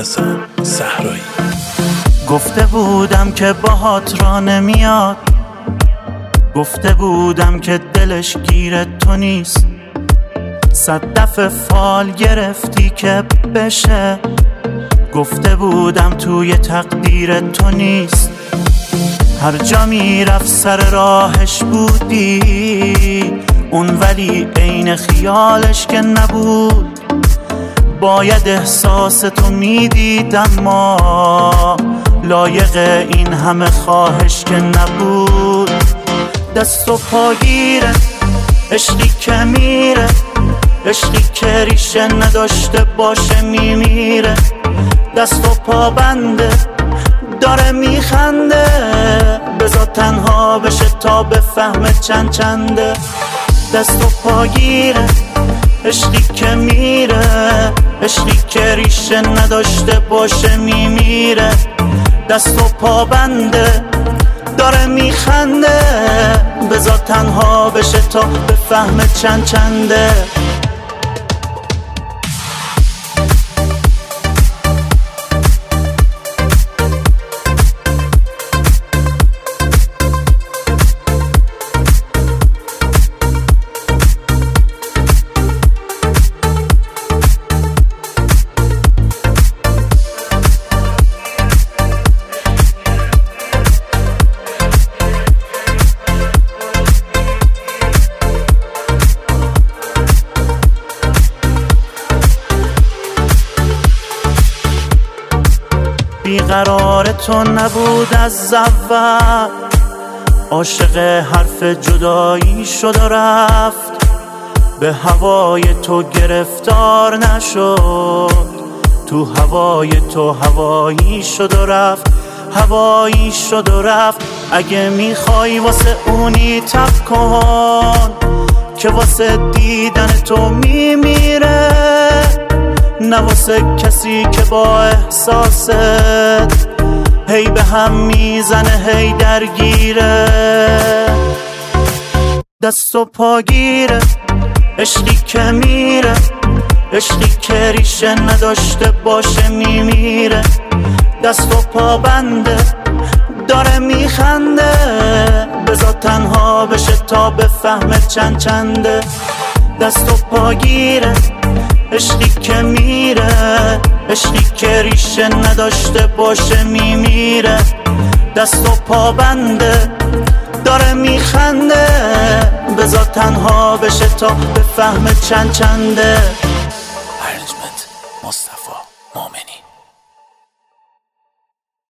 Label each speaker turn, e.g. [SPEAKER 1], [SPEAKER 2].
[SPEAKER 1] حسن صحرایی.
[SPEAKER 2] گفته بودم که باهات را نمیاد، گفته بودم که دلش گیر تو نیست، 100 دفعه فال گرفتی که بشه، گفته بودم توی تقدیر تو نیست. هر جا میرفت سر راهش بودی اون، ولی عین خیالش که نبود. باید احساس تو میدیدم ما لایق این همه خواهش که نبود. دست و پاگیره عشقی که میره، عشقی که ریشه نداشته باشه میمیره. دست و پا بنده داره میخنده، بذار تنها بشه تا بفهمه چند چنده. دست و پاگیره عشقی که میره، عشقی که ریشه نداشته باشه میمیره. دست و پا بنده داره میخنده، بذار تنها بشه تا بفهمه چند چنده. بیقرار تو نبود از اول، عاشق حرف جدایی شد و رفت، به هوای تو گرفتار نشد، تو هوای تو هوایی شد و رفت، هوایی شد و رفت. اگه میخوای واسه اونی تب کن که واسه دیدن تو میمیره، نه واسه کسی که با احساست هی به هم میزنه هی درگیره. دست و پاگیره عشقی که میره، عشقی که ریشه نداشته باشه میمیره. دست و پا بنده داره میخنده، بذار تنها بشه تا بفهمه چند چنده. دست و پاگیره عشقی که میره، عشقی که ریشه نداشته باشه میمیره. دست و پا بنده داره میخنده، بذار تنها بشه تا بفهمه چند چنده.